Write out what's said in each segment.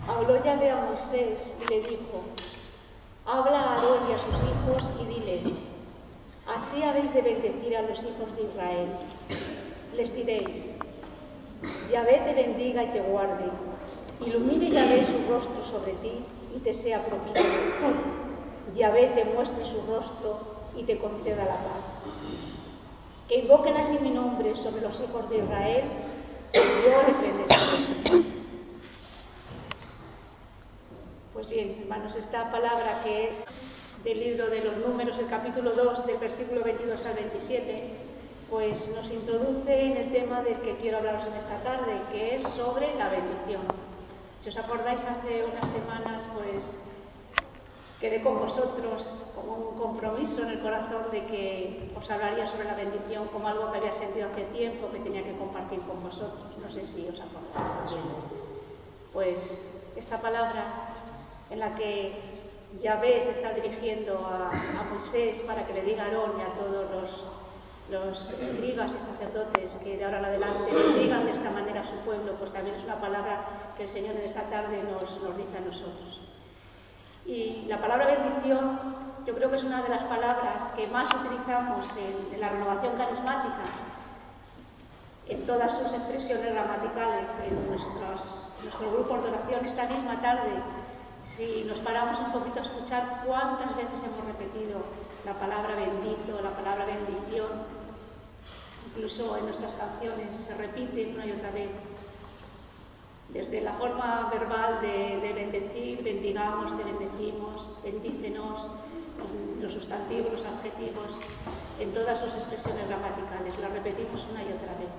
Habló Yahvé a Moisés y le dijo: habla a Aarón y a sus hijos y diles: así habéis de bendecir a los hijos de Israel. Les diréis: Yahvé te bendiga y te guarde. Ilumine Yahvé su rostro sobre ti y te sea propicio. Yahvé te muestre su rostro y te conceda la paz. Que invoquen así mi nombre sobre los hijos de Israel, y yo les bendeciré. Pues bien, hermanos, esta palabra que es del libro de los Números, el capítulo 2, del versículo 22 al 27, pues nos introduce en el tema del que quiero hablaros en esta tarde, que es sobre la bendición. Si os acordáis, hace unas semanas, pues quedé con vosotros como un compromiso en el corazón de que os hablaría sobre la bendición como algo que había sentido hace tiempo, que tenía que compartir con vosotros. No sé si os acordáis. Pues esta palabra en la que Yahvé se está dirigiendo a Moisés para que le diga a Aarón y a todos los escribas y sacerdotes que de ahora en adelante bendigan de esta manera a su pueblo, pues también es una palabra que el Señor en esta tarde nos dice a nosotros. Y la palabra bendición yo creo que es una de las palabras que más utilizamos en la renovación carismática, en todas sus expresiones gramaticales, en nuestros grupos de oración. Esta misma tarde, si nos paramos un poquito a escuchar cuántas veces hemos repetido la palabra bendito, la palabra bendición, incluso en nuestras canciones se repite una y otra vez. Desde la forma verbal de bendecir, bendigamos, te bendecimos, bendícenos, los sustantivos, los adjetivos, en todas sus expresiones gramaticales, la repetimos una y otra vez.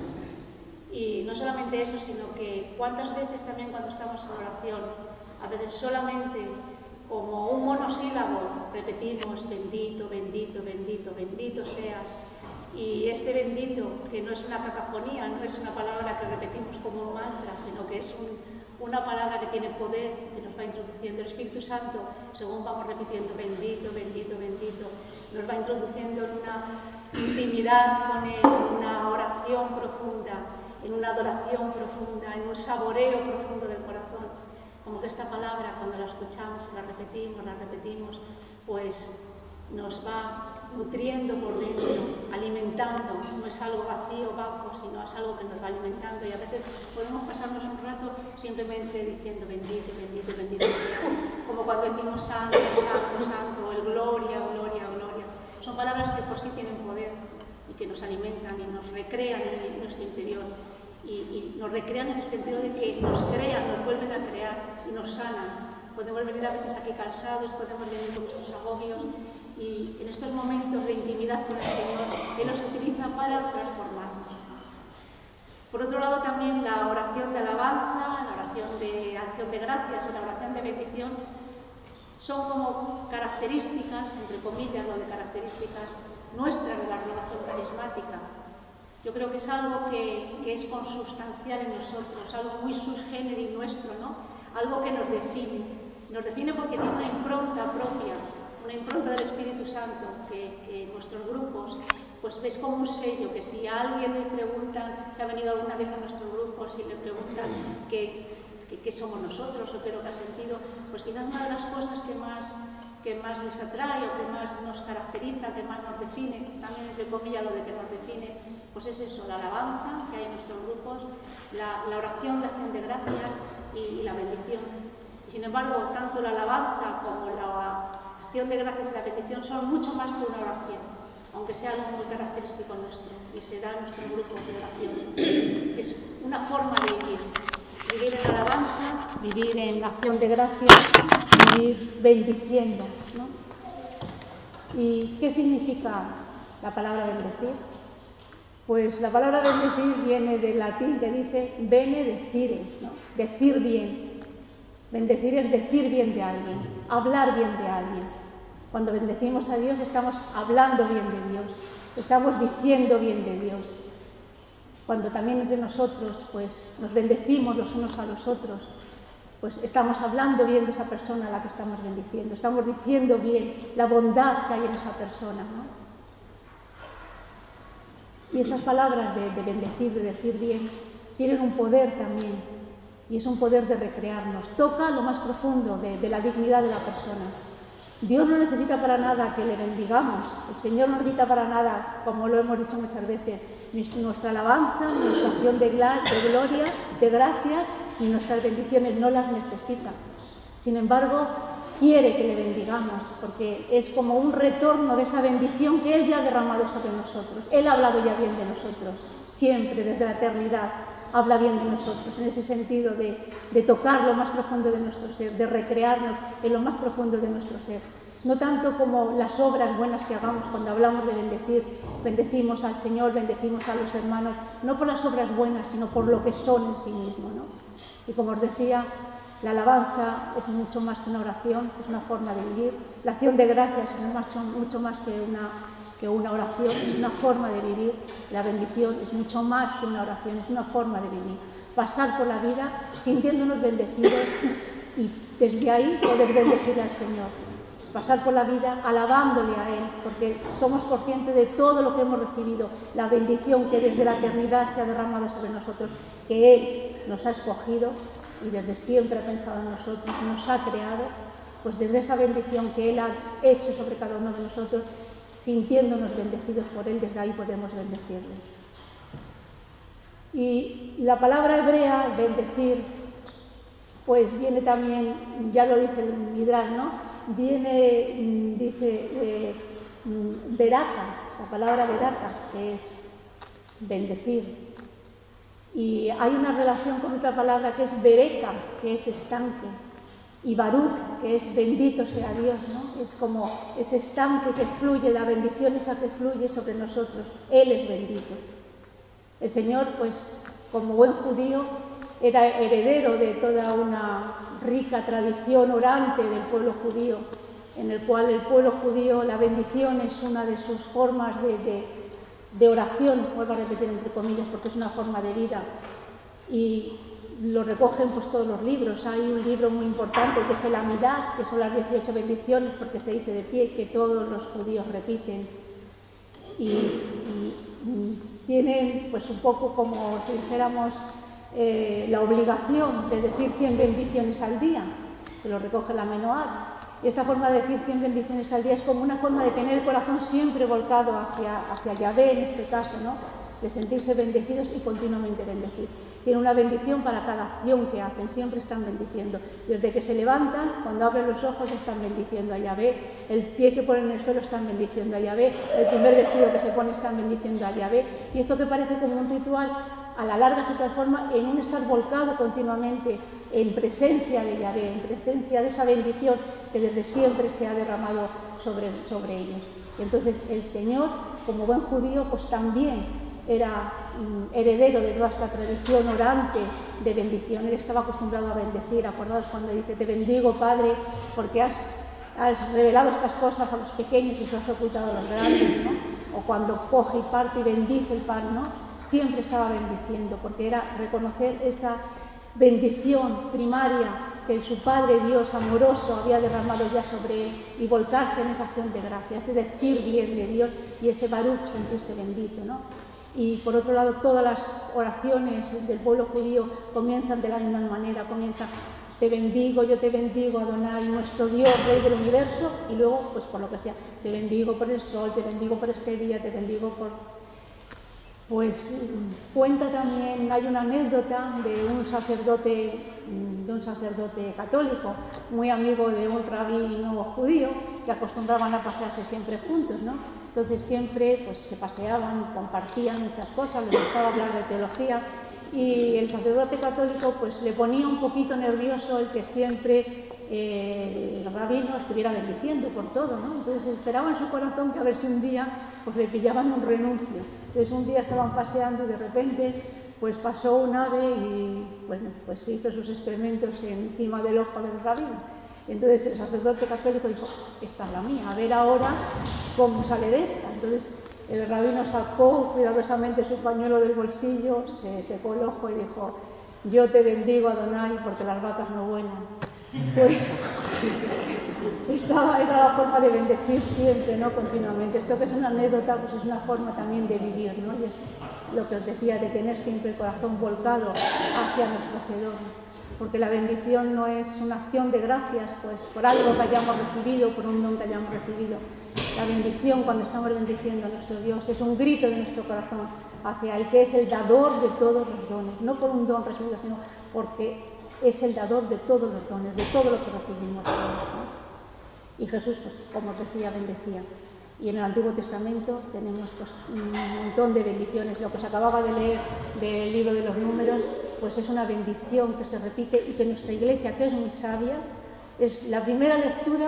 Y no solamente eso, sino que cuántas veces también cuando estamos en oración, a veces solamente como un monosílabo repetimos bendito, bendito, bendito, bendito seas. Y este bendito, que no es una cacofonía, no es una palabra que repetimos como un mantra, sino que es una palabra que tiene poder, que nos va introduciendo el Espíritu Santo, según vamos repitiendo bendito, bendito, bendito, nos va introduciendo en una intimidad con Él, en una oración profunda, en una adoración profunda, en un saboreo profundo del corazón. Como que esta palabra, cuando la escuchamos y la repetimos, pues nos va nutriendo por dentro, alimentando. No es algo vacío, vago, sino es algo que nos va alimentando. Y a veces podemos pasarnos un rato simplemente diciendo bendito, bendito, bendito. Como cuando decimos santo, santo, santo, el gloria, gloria, gloria. Son palabras que por sí tienen poder y que nos alimentan y nos recrean en nuestro interior. Y nos recrean en el sentido de que nos crean, nos vuelven a crear y nos sanan. Podemos venir a veces aquí cansados, podemos venir con nuestros agobios, y en estos momentos de intimidad con el Señor, Él nos utiliza para transformarnos. Por otro lado, también la oración de alabanza, la oración de acción de gracias y la oración de bendición son como características, entre comillas, lo de características nuestras de la renovación carismática. Yo creo que es algo que es consustancial en nosotros, algo muy sui generis nuestro, ¿no? Algo que nos define. Nos define porque tiene una impronta propia, una impronta del Espíritu Santo, que en nuestros grupos pues ves como un sello, que si a alguien le preguntan, si ha venido alguna vez a nuestro grupo, si le preguntan qué somos nosotros o qué es lo que ha sentido, pues quizás una de las cosas que más les atrae o que más nos caracteriza, que más nos define, también entre comillas lo de que nos define, pues es eso, la alabanza que hay en nuestros grupos, la oración de acción de gracias y la bendición. Y sin embargo, tanto la alabanza como la acción de gracias y la bendición son mucho más que una oración, aunque sea algo muy característico nuestro y se da en nuestros grupos de oración. Es una forma de vivir en alabanza, vivir en acción de gracias, vivir bendiciendo, ¿no? ¿Y qué significa la palabra bendecir? Pues la palabra bendecir viene del latín que dice benedecire, ¿no? Decir bien. Bendecir es decir bien de alguien, hablar bien de alguien. Cuando bendecimos a Dios estamos hablando bien de Dios, estamos diciendo bien de Dios. Cuando también entre nosotros pues nos bendecimos los unos a los otros, pues estamos hablando bien de esa persona a la que estamos bendiciendo, estamos diciendo bien la bondad que hay en esa persona, ¿no? Y esas palabras de bendecir, de decir bien, tienen un poder también, y es un poder de recrearnos. Toca lo más profundo de la dignidad de la persona. Dios no necesita para nada que le bendigamos. El Señor no necesita para nada, como lo hemos dicho muchas veces, nuestra alabanza, nuestra acción de gloria, de gracias, y nuestras bendiciones no las necesita. Sin embargo, quiere que le bendigamos, porque es como un retorno de esa bendición que Él ya ha derramado sobre nosotros. Él ha hablado ya bien de nosotros, siempre, desde la eternidad, habla bien de nosotros, en ese sentido de tocar lo más profundo de nuestro ser, de recrearnos en lo más profundo de nuestro ser. No tanto como las obras buenas que hagamos cuando hablamos de bendecir, bendecimos al Señor, bendecimos a los hermanos, no por las obras buenas, sino por lo que son en sí mismo, ¿no? Y como os decía, la alabanza es mucho más que una oración, es una forma de vivir. La acción de gracias es mucho más que una oración, es una forma de vivir. La bendición es mucho más que una oración, es una forma de vivir. Pasar por la vida sintiéndonos bendecidos y desde ahí poder bendecir al Señor. Pasar por la vida alabándole a Él, porque somos conscientes de todo lo que hemos recibido, la bendición que desde la eternidad se ha derramado sobre nosotros, que Él nos ha escogido y desde siempre ha pensado en nosotros, nos ha creado, pues desde esa bendición que Él ha hecho sobre cada uno de nosotros, sintiéndonos bendecidos por Él, desde ahí podemos bendecirle. Y la palabra hebrea, bendecir, pues viene también, ya lo dice el Midrash, ¿no? Viene, dice, beraka, la palabra beraka, que es bendecir. Y hay una relación con otra palabra que es bereka, que es estanque, y baruch, que es bendito sea Dios, ¿no? Es como ese estanque que fluye, la bendición esa que fluye sobre nosotros. Él es bendito. El Señor, pues, como buen judío, era heredero de toda una rica tradición orante del pueblo judío, en el cual el pueblo judío, la bendición es una de sus formas de oración, vuelvo a repetir entre comillas, porque es una forma de vida, y lo recogen pues todos los libros. Hay un libro muy importante que es el Amidad, que son las 18 bendiciones, porque se dice de pie que todos los judíos repiten, y tienen pues un poco como si dijéramos la obligación de decir 100 bendiciones al día, que lo recoge la Menorá. Y esta forma de decir 100 bendiciones al día es como una forma de tener el corazón siempre volcado hacia Yahvé, en este caso, ¿no? De sentirse bendecidos y continuamente bendecir. Tienen una bendición para cada acción que hacen, siempre están bendiciendo. Desde que se levantan, cuando abren los ojos, están bendiciendo a Yahvé. El pie que ponen en el suelo, están bendiciendo a Yahvé. El primer vestido que se pone, están bendiciendo a Yahvé. Y esto que parece como un ritual, a la larga se transforma en un estar volcado continuamente en presencia de Yahvé, en presencia de esa bendición que desde siempre se ha derramado sobre ellos. Y entonces el Señor, como buen judío, pues también era heredero de toda esta tradición orante de bendición. Él estaba acostumbrado a bendecir. Acordaos cuando dice: te bendigo, Padre, porque has revelado estas cosas a los pequeños y se has ocultado a los grandes, ¿no? O cuando coge y parte y bendice el pan, ¿no? Siempre estaba bendiciendo, porque era reconocer esa bendición primaria que su Padre Dios amoroso había derramado ya sobre él, y volcarse en esa acción de gracias, es decir bien de Dios, y ese baruch, sentirse bendito, ¿no? Y por otro lado, todas las oraciones del pueblo judío comienzan de la misma manera, comienzan: te bendigo, yo te bendigo, Adonai, nuestro Dios, Rey del universo, y luego, pues por lo que sea, te bendigo por el sol, te bendigo por este día, te bendigo por... Pues cuenta también, hay una anécdota de un sacerdote católico, muy amigo de un rabino judío, que acostumbraban a pasearse siempre juntos, ¿no? Entonces siempre pues se paseaban, compartían muchas cosas, les gustaba hablar de teología, y el sacerdote católico pues le ponía un poquito nervioso el que siempre el rabino estuviera bendiciendo por todo, ¿no? Entonces esperaba en su corazón que a ver si un día pues le pillaban un renuncio. Entonces un día estaban paseando y de repente pues pasó un ave y bueno, pues hizo sus experimentos encima del ojo del rabino. Entonces el sacerdote católico dijo: esta es la mía, a ver ahora cómo sale de esta. Entonces el rabino sacó cuidadosamente su pañuelo del bolsillo, se secó el ojo y dijo: yo te bendigo, Adonai, porque las vacas no vuelan. Pues era la forma de bendecir siempre, ¿no? Continuamente. Esto que es una anécdota, pues es una forma también de vivir, ¿no? Y es lo que os decía, de tener siempre el corazón volcado hacia nuestro Hacedor. porque la bendición no es una acción de gracias pues por algo que hayamos recibido, por un don que hayamos recibido. La bendición, cuando estamos bendiciendo a nuestro Dios, es un grito de nuestro corazón hacia el que es el dador de todos los dones, no por un don recibido, sino porque es el dador de todos los dones, de todo lo que recibimos, ¿no? Y Jesús, pues como os decía, bendecía. Y en el Antiguo Testamento tenemos pues, un montón de bendiciones. Lo que os acababa de leer del libro de los Números, pues es una bendición que se repite y que nuestra Iglesia, que es muy sabia, es la primera lectura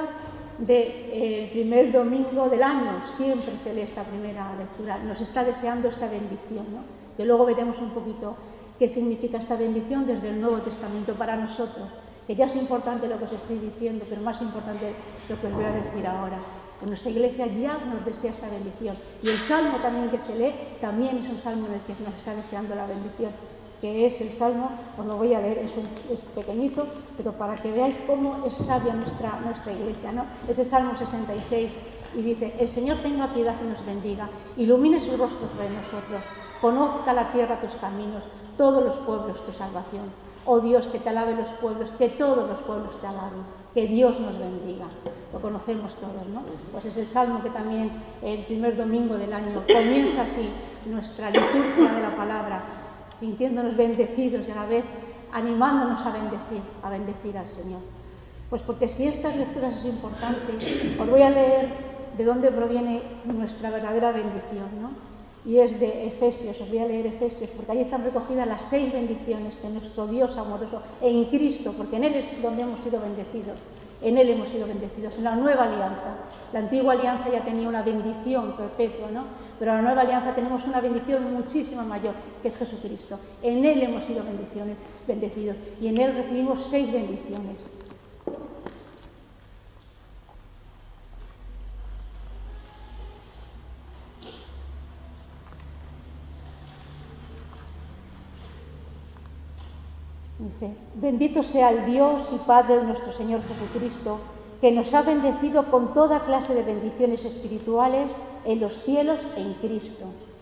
del primer domingo del año. Siempre se lee esta primera lectura. Nos está deseando esta bendición, ¿no? Que luego veremos un poquito qué significa esta bendición desde el Nuevo Testamento para nosotros. Que ya es importante lo que os estoy diciendo, pero más importante lo que os voy a decir ahora. Que nuestra Iglesia ya nos desea esta bendición. Y el Salmo también que se lee, también es un salmo en el que nos está deseando la bendición, que es el Salmo, os lo voy a leer, es pequeñito, pero para que veáis cómo es sabia nuestra Iglesia, ¿no? Es el Salmo 66 y dice: el Señor tenga piedad y nos bendiga, ilumine su rostro sobre nosotros, conozca la tierra tus caminos, todos los pueblos tu salvación. Oh Dios, que te alabe los pueblos, que todos los pueblos te alaben, que Dios nos bendiga. Lo conocemos todos, ¿no? Pues es el salmo que también el primer domingo del año comienza así nuestra liturgia de la palabra, sintiéndonos bendecidos y a la vez animándonos a bendecir al Señor. Pues porque si estas lecturas es importante, os voy a leer de dónde proviene nuestra verdadera bendición, ¿no? Y es de Efesios, os voy a leer Efesios, porque ahí están recogidas las 6 bendiciones que nuestro Dios amoroso, en Cristo, porque en Él es donde hemos sido bendecidos, en Él hemos sido bendecidos, en la nueva alianza. La antigua alianza ya tenía una bendición perpetua, ¿no? Pero en la nueva alianza tenemos una bendición muchísimo mayor, que es Jesucristo. En Él hemos sido bendecidos, y en Él recibimos 6 bendiciones. Dice: bendito sea el Dios y Padre de nuestro Señor Jesucristo, que nos ha bendecido con toda clase de bendiciones espirituales en los cielos en Cristo.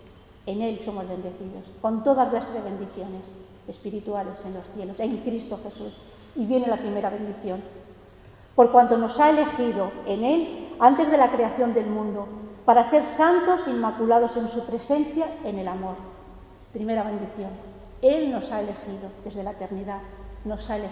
En Él somos bendecidos, con toda clase de bendiciones espirituales en los cielos, en Cristo Jesús. Y viene la primera bendición: por cuanto nos ha elegido en Él antes de la creación del mundo, para ser santos e inmaculados en su presencia en el amor. Primera bendición. Él nos ha elegido desde la eternidad, nos ha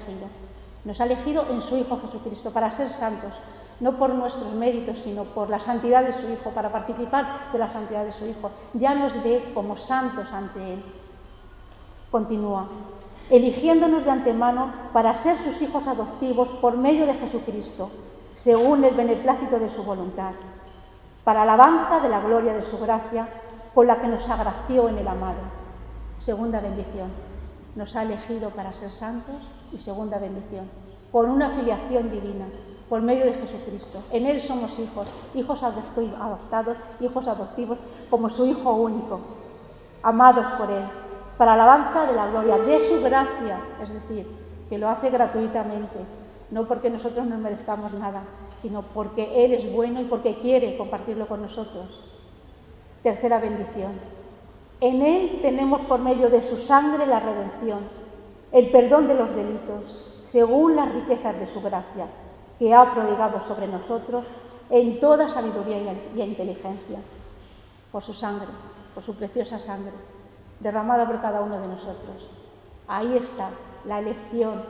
elegido en su Hijo Jesucristo para ser santos, no por nuestros méritos, sino por la santidad de su Hijo, para participar de la santidad de su Hijo. Ya nos ve como santos ante Él. Continúa: eligiéndonos de antemano para ser sus hijos adoptivos por medio de Jesucristo, según el beneplácito de su voluntad, para alabanza de la gloria de su gracia, con la que nos agració en el amado. Segunda bendición, nos ha elegido para ser santos. Y segunda bendición, con una filiación divina, por medio de Jesucristo. En Él somos hijos adoptados, hijos adoptivos, como su Hijo único, amados por Él, para alabanza de la gloria de su gracia, es decir, que lo hace gratuitamente, no porque nosotros no merezcamos nada, sino porque Él es bueno y porque quiere compartirlo con nosotros. Tercera bendición, en Él tenemos por medio de su sangre la redención, el perdón de los delitos, según las riquezas de su gracia, que ha prodigado sobre nosotros en toda sabiduría y inteligencia, por su sangre, por su preciosa sangre, derramada por cada uno de nosotros. Ahí está la elección,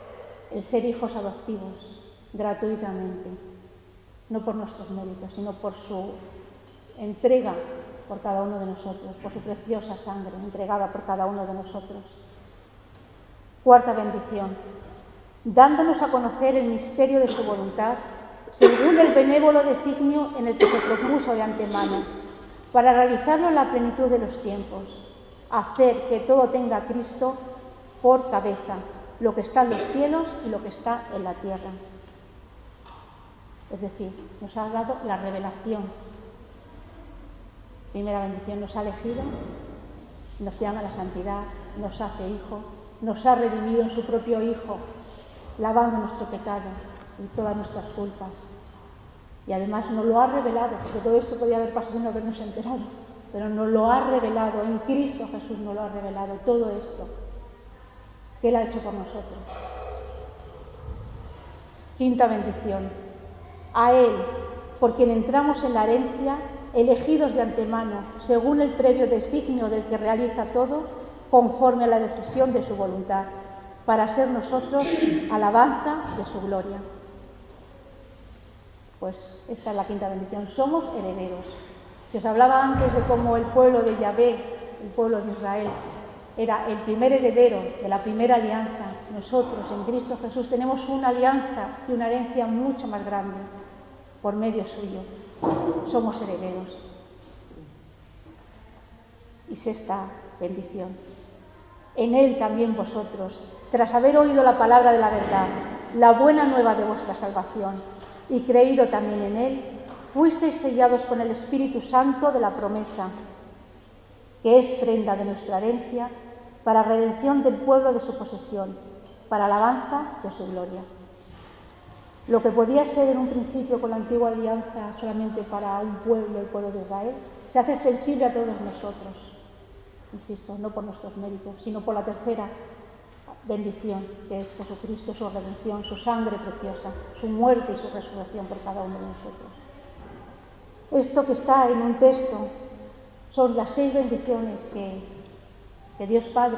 el ser hijos adoptivos, gratuitamente, no por nuestros méritos, sino por su entrega por cada uno de nosotros, por su preciosa sangre entregada por cada uno de nosotros. Cuarta bendición, dándonos a conocer el misterio de su voluntad, según el benévolo designio en el que se propuso de antemano, para realizarlo en la plenitud de los tiempos, hacer que todo tenga a Cristo por cabeza, lo que está en los cielos y lo que está en la tierra. Es decir, nos ha dado la revelación. Primera bendición, nos ha elegido, nos llama a la santidad, nos hace hijo, nos ha redimido en su propio Hijo, lavando nuestro pecado y todas nuestras culpas. Y además nos lo ha revelado, porque todo esto podía haber pasado y no habernos enterado, pero nos lo ha revelado, en Cristo Jesús nos lo ha revelado, todo esto que Él ha hecho por nosotros. Quinta bendición. A Él, por quien entramos en la herencia, elegidos de antemano, según el previo designio del que realiza todo, conforme a la decisión de su voluntad, para ser nosotros alabanza de su gloria. Pues esta es la quinta bendición. Somos herederos. Si os hablaba antes de cómo el pueblo de Yahvé, el pueblo de Israel, era el primer heredero de la primera alianza, nosotros en Cristo Jesús tenemos una alianza y una herencia mucho más grande por medio suyo. Somos herederos. Y sexta bendición. En Él también vosotros, tras haber oído la palabra de la verdad, la buena nueva de vuestra salvación, y creído también en Él, fuisteis sellados con el Espíritu Santo de la promesa, que es prenda de nuestra herencia, para redención del pueblo de su posesión, para alabanza de su gloria. Lo que podía ser en un principio con la antigua alianza solamente para un pueblo, el pueblo de Israel, se hace extensible a todos nosotros. Insisto, no por nuestros méritos, sino por la tercera bendición, que es Jesucristo, su redención, su sangre preciosa, su muerte y su resurrección por cada uno de nosotros. Esto que está en un texto son las 6 bendiciones que Dios Padre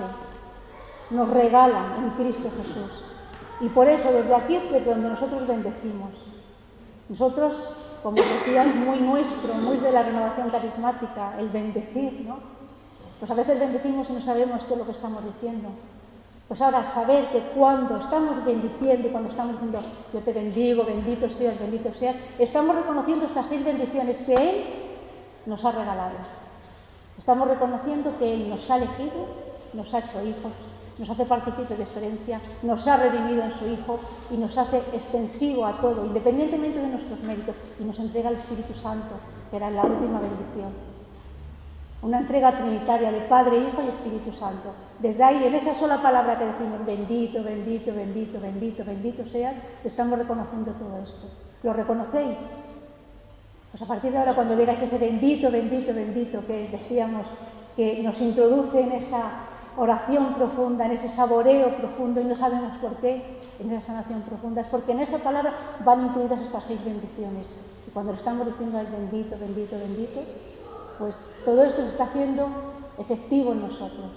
nos regala en Cristo Jesús. Y por eso desde aquí es de donde nosotros bendecimos. Nosotros, como decía, es muy nuestro, muy de la renovación carismática, el bendecir, ¿no? Pues a veces bendecimos y no sabemos qué es lo que estamos diciendo. Pues ahora saber que cuando estamos bendiciendo y cuando estamos diciendo yo te bendigo, bendito seas, estamos reconociendo estas 6 bendiciones que Él nos ha regalado. Estamos reconociendo que Él nos ha elegido, nos ha hecho hijos, nos hace partícipes de su herencia, nos ha redimido en su Hijo y nos hace extensivo a todo, independientemente de nuestros méritos, y nos entrega el Espíritu Santo, que era la última bendición. Una entrega trinitaria de Padre, Hijo y Espíritu Santo. Desde ahí, en esa sola palabra que decimos, bendito, bendito, bendito, bendito, bendito seas, estamos reconociendo todo esto. ¿Lo reconocéis? Pues a partir de ahora, cuando digáis ese bendito, bendito, bendito, que decíamos que nos introduce en esa oración profunda, en ese saboreo profundo, y no sabemos por qué, en esa sanación profunda, es porque en esa palabra van incluidas estas 6 bendiciones. Y cuando le estamos diciendo al bendito, bendito, bendito, pues todo esto se está haciendo efectivo en nosotros.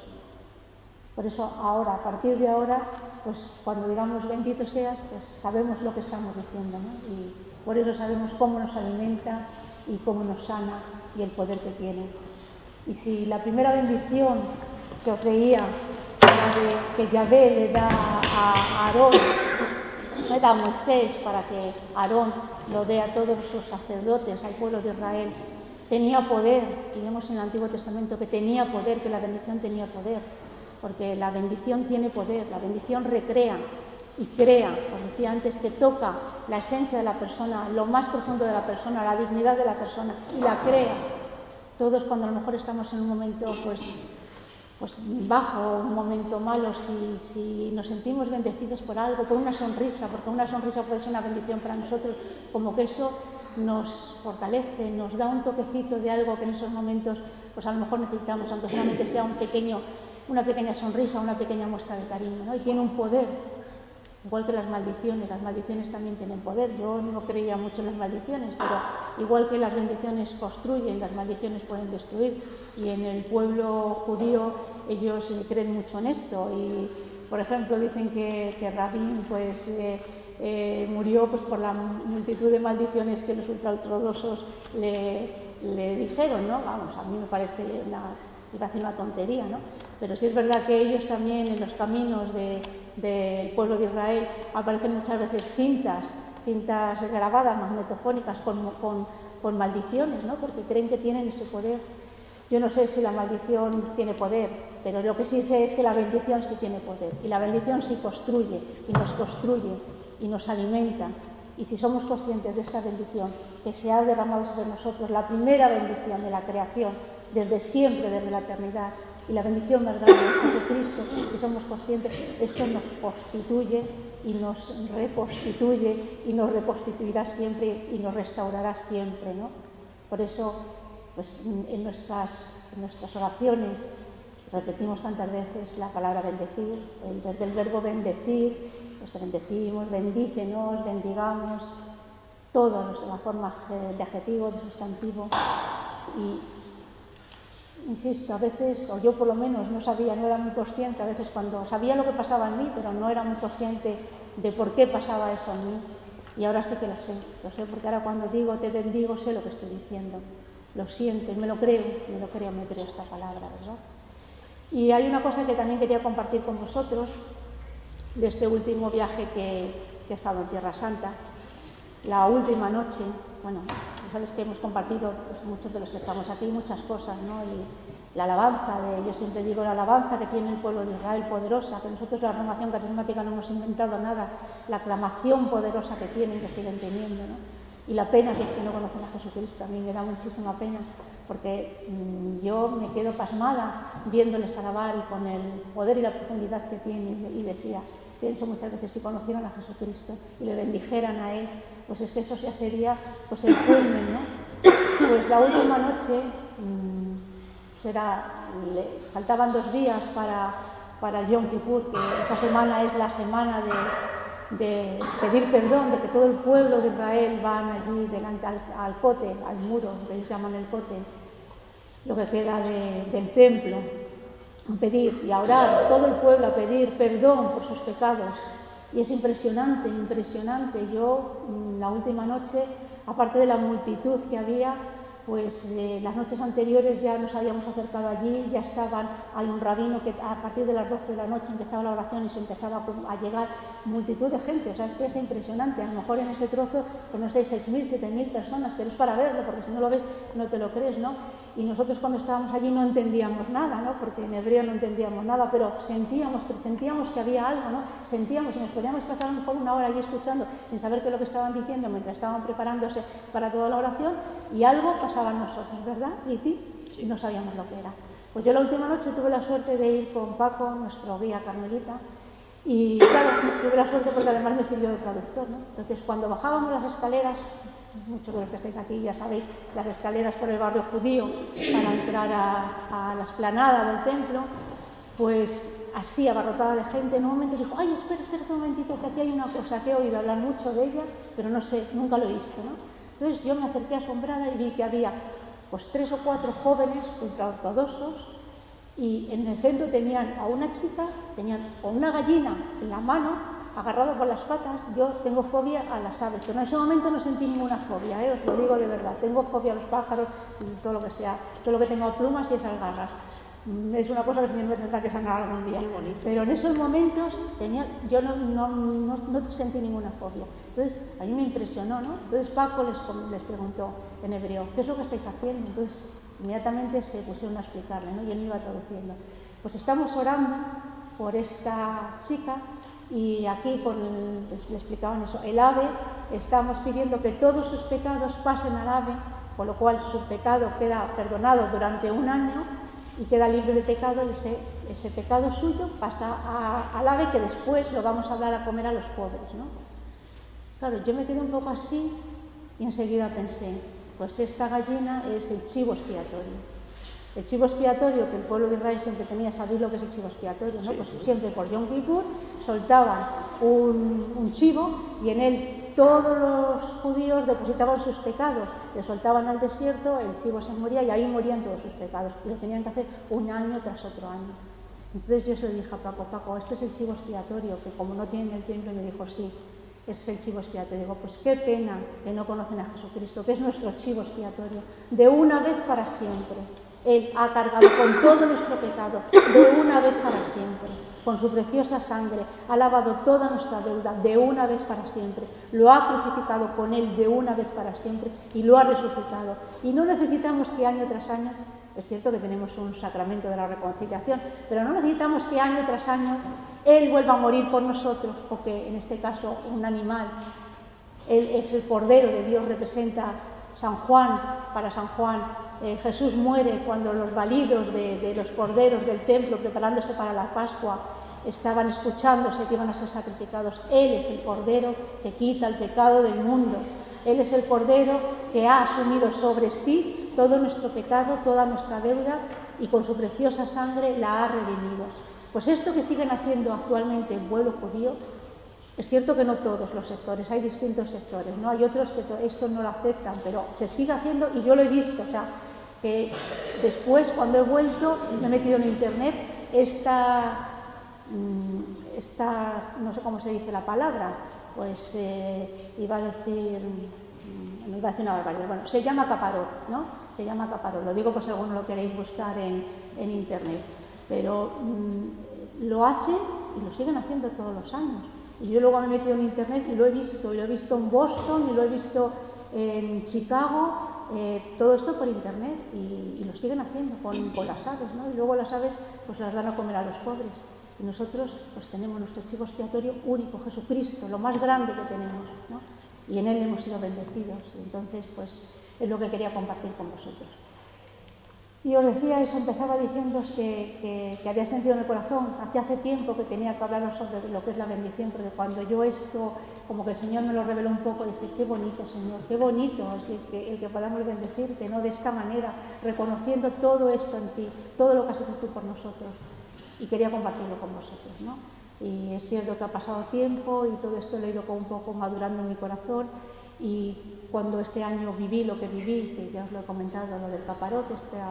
Por eso ahora, a partir de ahora, pues cuando digamos bendito seas, pues sabemos lo que estamos diciendo, ¿no? Y por eso sabemos cómo nos alimenta y cómo nos sana y el poder que tiene. Y si la primera bendición que os leía, la de que Yahvé le da a Aarón, le da a Moisés para que Aarón lo dé a todos sus sacerdotes, al pueblo de Israel, tenía poder, y vemos en el Antiguo Testamento que tenía poder, que la bendición tenía poder, porque la bendición tiene poder, la bendición recrea y crea, os decía antes, que toca la esencia de la persona, lo más profundo de la persona, la dignidad de la persona, y la crea. Todos cuando a lo mejor estamos en un momento pues bajo, un momento malo, si nos sentimos bendecidos por algo, por una sonrisa, porque una sonrisa puede ser una bendición para nosotros, como que eso nos fortalece, nos da un toquecito de algo que en esos momentos pues a lo mejor necesitamos, aunque solamente sea una pequeña sonrisa, una pequeña muestra de cariño, ¿no? Y tiene un poder, igual que las maldiciones también tienen poder. Yo no creía mucho en las maldiciones, pero igual que las bendiciones construyen, las maldiciones pueden destruir, y en el pueblo judío ellos creen mucho en esto. Y por ejemplo dicen que Rabín murió pues por la multitud de maldiciones que los ultraortodoxos le dijeron, ¿no? Vamos, a mí me parece una tontería, ¿no? Pero sí es verdad que ellos también en los caminos del pueblo de Israel aparecen muchas veces cintas grabadas, magnetofónicas con maldiciones, ¿no? Porque creen que tienen ese poder. Yo no sé si la maldición tiene poder, pero lo que sí sé es que la bendición sí tiene poder, y la bendición sí construye y nos alimenta. Y si somos conscientes de esta bendición que se ha derramado sobre nosotros, la primera bendición de la creación, desde siempre, desde la eternidad, y la bendición más grande de Jesucristo, si somos conscientes, esto nos constituye y nos reconstituye y nos reconstituirá siempre y nos restaurará siempre, ¿no? Por eso, pues en nuestras oraciones repetimos tantas veces la palabra bendecir, del verbo bendecir, pues bendecimos, bendícenos, bendigamos, todas las formas de adjetivo, de sustantivo. Y insisto, a veces, o yo por lo menos no sabía, no era muy consciente, a veces cuando sabía lo que pasaba en mí, pero no era muy consciente de por qué pasaba eso en mí. Y ahora sí que lo sé porque ahora cuando digo te bendigo sé lo que estoy diciendo, lo siento y me lo creo esta palabra, ¿verdad? Y hay una cosa que también quería compartir con vosotros de este último viaje que he estado en Tierra Santa. La última noche, bueno, sabes que hemos compartido, pues, muchos de los que estamos aquí, muchas cosas, ¿no? Y la alabanza, yo siempre digo la alabanza que tiene el pueblo de Israel poderosa, que nosotros la renovación carismática no hemos inventado nada, la aclamación poderosa que tienen, que siguen teniendo, ¿no? Y la pena que es que no conocen a Jesucristo, a mí me da muchísima pena, porque yo me quedo pasmada viéndoles alabar y con el poder y la profundidad que tienen, y decía, pienso muchas veces, si conocieran a Jesucristo y le bendijeran a Él, pues es que eso ya sería pues el culmen, ¿no? Pues la última noche, faltaban 2 días para el Yom Kippur, que esa semana es la semana de pedir perdón, de que todo el pueblo de Israel van allí delante al cote, al muro, que ellos llaman el cote, lo que queda del templo, a pedir y a orar, todo el pueblo a pedir perdón por sus pecados. Y es impresionante. Yo, la última noche, aparte de la multitud que había, pues las noches anteriores ya nos habíamos acercado allí, ya hay un rabino que a partir de las 12 de la noche empezaba la oración y se empezaba a llegar multitud de gente, o sea, es que es impresionante, a lo mejor en ese trozo, pues no sé, 6.000, 7.000 personas, pero es para verlo, porque si no lo ves no te lo crees, ¿no? Y nosotros cuando estábamos allí no entendíamos nada, ¿no? Porque en hebreo no entendíamos nada, pero presentíamos que había algo, ¿no? Sentíamos y nos podíamos pasar a lo mejor 1 hora allí escuchando sin saber qué es lo que estaban diciendo mientras estaban preparándose para toda la oración, y algo pasaba en nosotros, ¿verdad? Y no sabíamos lo que era. Pues yo la última noche tuve la suerte de ir con Paco, nuestro guía carmelita, y claro, tuve la suerte porque además me sirvió de traductor, ¿no? Entonces cuando bajábamos las escaleras, muchos de los que estáis aquí ya sabéis, las escaleras por el barrio judío para entrar a la explanada del templo, pues así abarrotada de gente, en un momento dijo, ay, espera un momentito, que aquí hay una cosa que he oído hablar mucho de ella, pero no sé, nunca lo he visto, ¿no? Entonces yo me acerqué asombrada y vi que había pues 3 o 4 jóvenes ultraortodoxos, y en el centro tenían a una chica, tenían con una gallina en la mano, agarrado por las patas. Yo tengo fobia a las aves, pero en ese momento no sentí ninguna fobia, os lo digo de verdad, tengo fobia a los pájaros y todo lo que sea, todo lo que tenga plumas y esas garras. Es una cosa que me tendrá que sanar algún día, pero en esos momentos yo no sentí ninguna fobia. Entonces a mí me impresionó, ¿no? Entonces Paco les preguntó en hebreo, ¿qué es lo que estáis haciendo? Entonces inmediatamente se pusieron a explicarle, ¿no? Y él me iba traduciendo. Pues estamos orando por esta chica, y aquí le explicaban eso, el ave, estamos pidiendo que todos sus pecados pasen al ave, con lo cual su pecado queda perdonado durante 1 año y queda libre de pecado, y ese pecado suyo pasa al ave, que después lo vamos a dar a comer a los pobres, ¿no? Claro, yo me quedé un poco así y enseguida pensé, pues esta gallina es el chivo expiatorio. El chivo expiatorio que el pueblo de Israel siempre tenía, ¿sabéis lo que es el chivo expiatorio? ¿No? Pues siempre por Yom Kippur soltaban un chivo y en él todos los judíos depositaban sus pecados, le soltaban al desierto, el chivo se moría y ahí morían todos sus pecados, y lo tenían que hacer 1 año tras otro año. Entonces yo se lo dije a Paco, este es el chivo expiatorio, que como no tienen el templo, me dijo, sí, ese es el chivo expiatorio. Digo, pues qué pena que no conocen a Jesucristo, que es nuestro chivo expiatorio, de una vez para siempre. Él ha cargado con todo nuestro pecado, de una vez para siempre. Con su preciosa sangre ha lavado toda nuestra deuda de una vez para siempre. Lo ha crucificado con él de una vez para siempre y lo ha resucitado. Y no necesitamos que año tras año, es cierto que tenemos un sacramento de la reconciliación, pero no necesitamos que año tras año él vuelva a morir por nosotros, porque en este caso un animal, él es el Cordero de Dios, representa San Juan, para San Juan. Jesús muere cuando los validos de los corderos del templo, preparándose para la Pascua, estaban escuchándose que iban a ser sacrificados. Él es el Cordero que quita el pecado del mundo. Él es el Cordero que ha asumido sobre sí todo nuestro pecado, toda nuestra deuda, y con su preciosa sangre la ha redimido. Pues esto que siguen haciendo actualmente el pueblo judío, es cierto que no todos los sectores, hay distintos sectores, ¿no? Hay otros que esto no lo aceptan, pero se sigue haciendo y yo lo he visto, o sea, que después cuando he vuelto me he metido en internet esta no sé cómo se dice la palabra, pues iba a decir una barbaridad, bueno, se llama caparot, ¿no? Se llama caparot, lo digo por si alguno lo queréis buscar en internet, pero lo hacen y lo siguen haciendo todos los años. Y yo luego me he metido en internet y lo he visto en Boston y lo he visto en Chicago, todo esto por internet y lo siguen haciendo con las aves, ¿no? Y luego las aves pues las dan a comer a los pobres. Y nosotros pues tenemos nuestro chivo expiatorio único, Jesucristo, lo más grande que tenemos, ¿no? Y en Él hemos sido bendecidos. Y entonces pues es lo que quería compartir con vosotros. Y os decía eso, empezaba diciéndoos que había sentido en el corazón, hace tiempo que tenía que hablaros sobre lo que es la bendición, porque cuando yo esto, como que el Señor me lo reveló un poco, dije, qué bonito Señor, qué bonito el que podamos bendecirte, ¿no? De esta manera, reconociendo todo esto en ti, todo lo que has hecho tú por nosotros. Y quería compartirlo con vosotros, ¿no? Y es cierto que ha pasado tiempo y todo esto lo he ido un poco madurando en mi corazón. Y cuando este año viví lo que viví, que ya os lo he comentado, lo del caparot,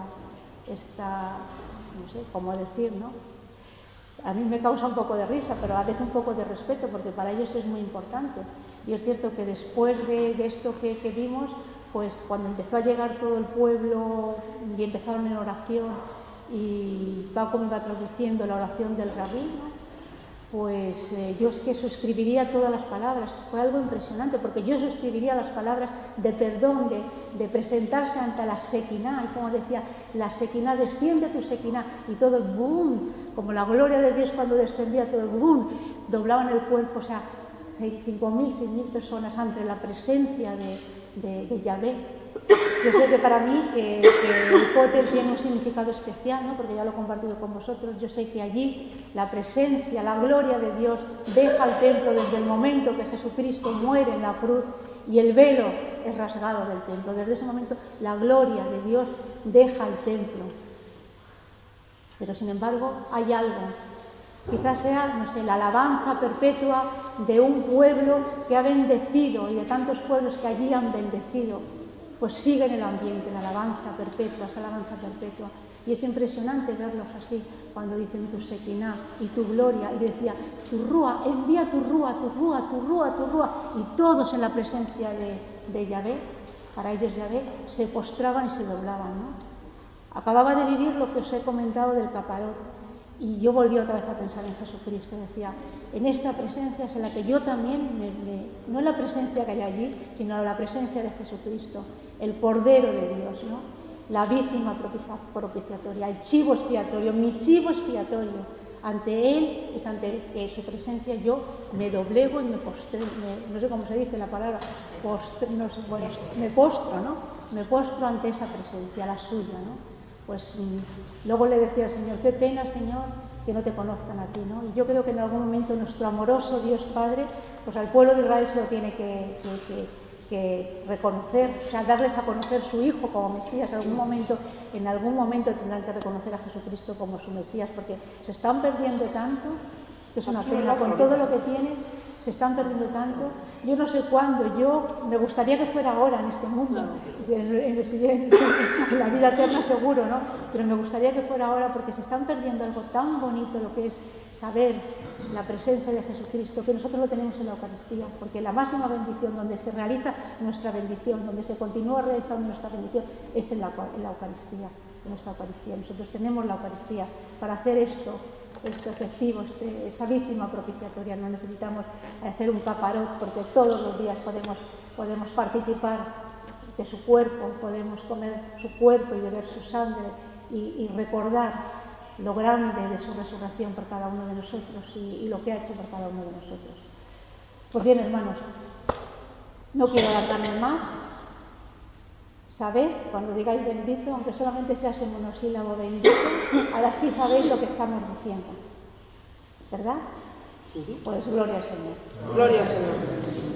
esta no sé cómo decir, ¿no? A mí me causa un poco de risa, pero a veces un poco de respeto, porque para ellos es muy importante. Y es cierto que después de esto que vimos, pues cuando empezó a llegar todo el pueblo y empezaron en oración, y Paco me iba traduciendo la oración del rabí, ¿no? Pues yo es que suscribiría todas las palabras, fue algo impresionante, porque yo suscribiría las palabras de perdón, de presentarse ante la Sequiná, y como decía, la Sequiná, desciende tu Sequiná, y todo el boom, como la gloria de Dios cuando descendía, todo el boom, doblaban el cuerpo, o sea, 5.000, 6.000 personas ante la presencia de Yahvé. Yo sé que para mí que el cótel tiene un significado especial, ¿no? Porque ya lo he compartido con vosotros. Yo sé que allí la presencia, la gloria de Dios deja el templo desde el momento que Jesucristo muere en la cruz y el velo es rasgado del templo. Desde ese momento la gloria de Dios deja el templo. Pero sin embargo hay algo. Quizás sea, no sé, la alabanza perpetua de un pueblo que ha bendecido y de tantos pueblos que allí han bendecido. Pues sigue en el ambiente, la alabanza perpetua, esa alabanza perpetua. Y es impresionante verlos así, cuando dicen tu Sequiná y tu gloria. Y decía, tu Rúa, envía tu Rúa, tu Rúa, tu Rúa, tu Rúa. Y todos en la presencia de Yahvé, para ellos Yahvé, se postraban y se doblaban, ¿no? Acababa de vivir lo que os he comentado del caparot. Y yo volví otra vez a pensar en Jesucristo. Decía, en esta presencia es en la que yo también, no en la presencia que hay allí, sino en la presencia de Jesucristo, el Cordero de Dios, ¿no? La víctima propiciatoria, el chivo expiatorio, mi chivo expiatorio. Ante Él, es ante Él, que su presencia yo me doblego y me postré, no sé cómo se dice la palabra, me postro, ¿no? Me postro ante esa presencia, la suya, ¿no? Pues luego le decía al Señor, qué pena, Señor, que no te conozcan a ti, ¿no? Y yo creo que en algún momento nuestro amoroso Dios Padre, pues al pueblo de Israel se lo tiene que reconocer, o sea, darles a conocer su Hijo como Mesías. En algún momento tendrán que reconocer a Jesucristo como su Mesías, porque se están perdiendo tanto, que es una pena, con todo lo que tienen, se están perdiendo tanto. Yo no sé cuándo, me gustaría que fuera ahora en este mundo, en la vida eterna seguro, ¿no? Pero me gustaría que fuera ahora, porque se están perdiendo algo tan bonito, lo que es saber la presencia de Jesucristo, que nosotros lo tenemos en la Eucaristía, porque la máxima bendición, donde se realiza nuestra bendición, donde se continúa realizando nuestra bendición, es en la Eucaristía, en nuestra Eucaristía. Nosotros tenemos la Eucaristía para hacer esto efectivo, esa víctima propiciatoria. No necesitamos hacer un caparot, porque todos los días podemos participar de su cuerpo, podemos comer su cuerpo y beber su sangre y recordar lo grande de su resurrección por cada uno de nosotros y lo que ha hecho por cada uno de nosotros. Pues bien, hermanos, no quiero alargarme más. Sabed, cuando digáis bendito, aunque solamente sea ese monosílabo bendito, ahora sí sabéis lo que estamos diciendo, ¿verdad? Pues gloria al Señor. Gloria al Señor.